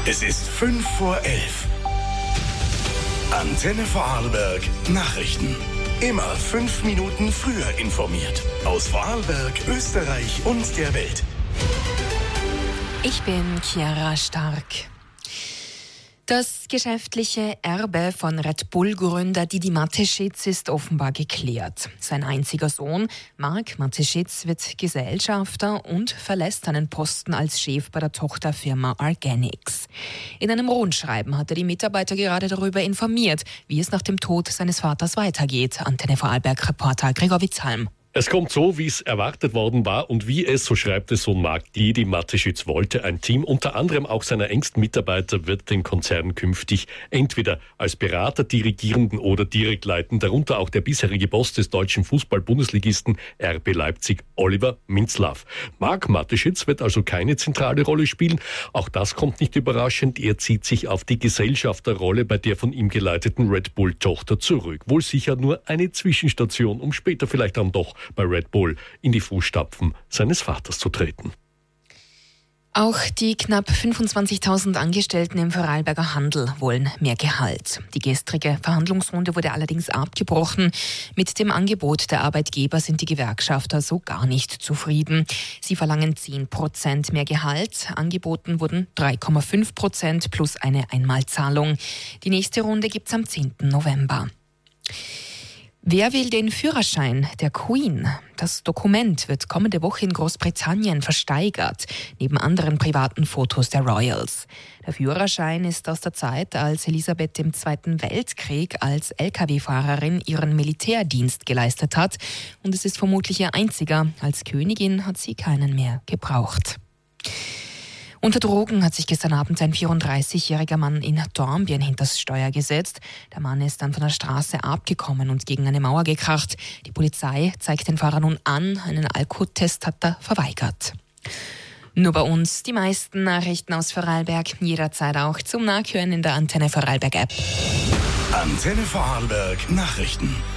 Es ist 5:11. Antenne Vorarlberg Nachrichten. Immer 5 Minuten früher informiert. Aus Vorarlberg, Österreich und der Welt. Ich bin Chiara Stark. Das geschäftliche Erbe von Red Bull-Gründer Didi Mateschitz ist offenbar geklärt. Sein einziger Sohn, Marc Mateschitz, wird Gesellschafter und verlässt seinen Posten als Chef bei der Tochterfirma Argenix. In einem Rundschreiben hat er die Mitarbeiter gerade darüber informiert, wie es nach dem Tod seines Vaters weitergeht. Antenne Vorarlberg-Reporter Gregor Witzhalm. Es kommt so, wie es erwartet worden war und wie es, so schreibt es Sohn Marc, Didi Mateschitz wollte. Ein Team, unter anderem auch seiner engsten Mitarbeiter, wird den Konzern künftig entweder als Berater dirigieren oder direkt leiten. Darunter auch der bisherige Boss des deutschen Fußball-Bundesligisten RB Leipzig, Oliver Minzlaff. Marc Mateschitz wird also keine zentrale Rolle spielen. Auch das kommt nicht überraschend. Er zieht sich auf die Gesellschafterrolle bei der von ihm geleiteten Red Bull-Tochter zurück. Wohl sicher nur eine Zwischenstation, um später vielleicht dann doch bei Red Bull in die Fußstapfen seines Vaters zu treten. Auch die knapp 25.000 Angestellten im Vorarlberger Handel wollen mehr Gehalt. Die gestrige Verhandlungsrunde wurde allerdings abgebrochen. Mit dem Angebot der Arbeitgeber sind die Gewerkschafter so gar nicht zufrieden. Sie verlangen 10% mehr Gehalt. Angeboten wurden 3,5% plus eine Einmalzahlung. Die nächste Runde gibt's am 10. November. Wer will den Führerschein der Queen? Das Dokument wird kommende Woche in Großbritannien versteigert, neben anderen privaten Fotos der Royals. Der Führerschein ist aus der Zeit, als Elisabeth im Zweiten Weltkrieg als Lkw-Fahrerin ihren Militärdienst geleistet hat. Und es ist vermutlich ihr einziger. Als Königin hat sie keinen mehr gebraucht. Unter Drogen hat sich gestern Abend ein 34-jähriger Mann in Dornbirn hinters Steuer gesetzt. Der Mann ist dann von der Straße abgekommen und gegen eine Mauer gekracht. Die Polizei zeigt den Fahrer nun an. Einen Alkotest hat er verweigert. Nur bei uns die meisten Nachrichten aus Vorarlberg. Jederzeit auch zum Nachhören in der Antenne Vorarlberg App. Antenne Vorarlberg Nachrichten.